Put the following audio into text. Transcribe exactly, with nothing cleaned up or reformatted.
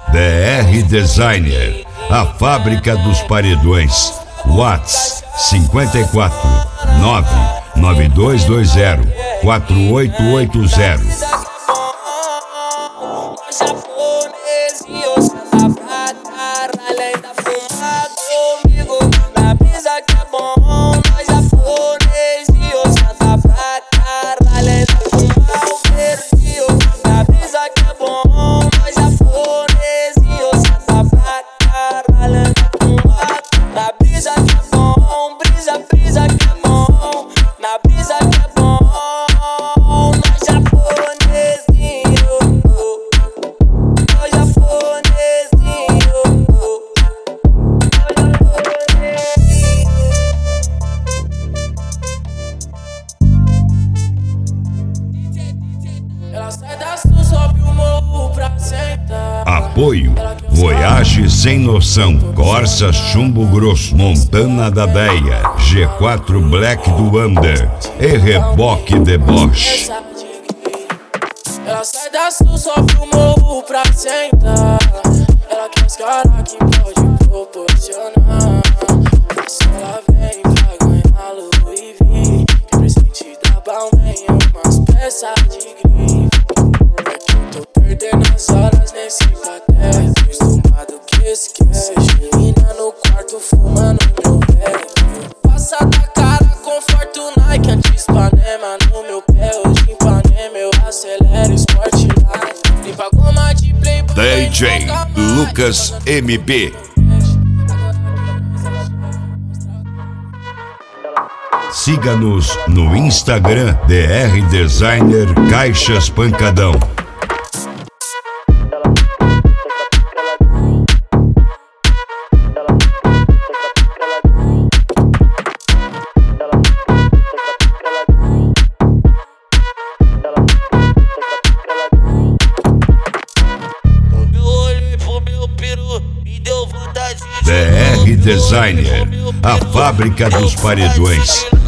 D R Designer, a fábrica dos paredões. WhatsApp cinquenta e quatro, nove nove dois dois zero, quatro oito oito zero. Apoio: Voyage Sem Noção, Corsa Chumbo Grosso, Montana da Beia, G quatro Black do Under e Reboque Deboche. Ela sai da sul, sobe o morro pra sentar. Ela quer os caras que pode proporcionar. Se ela vem pra ganhar Louis V, que presente da Balmain é umas peças de grife. É que eu tô perdendo as horas nesse paté. Acostumado que esquece. Menina no quarto fumando meu velho. Passa da cara, conforto Nike, anti-Spanema no meu pé. Hoje em Ipanema eu acelero Sportline. Limpa goma de Playboy. D J Lucas M B. Siga-nos no Instagram D R Designer Caixas Pancadão. D R Designer, a fábrica dos paredões.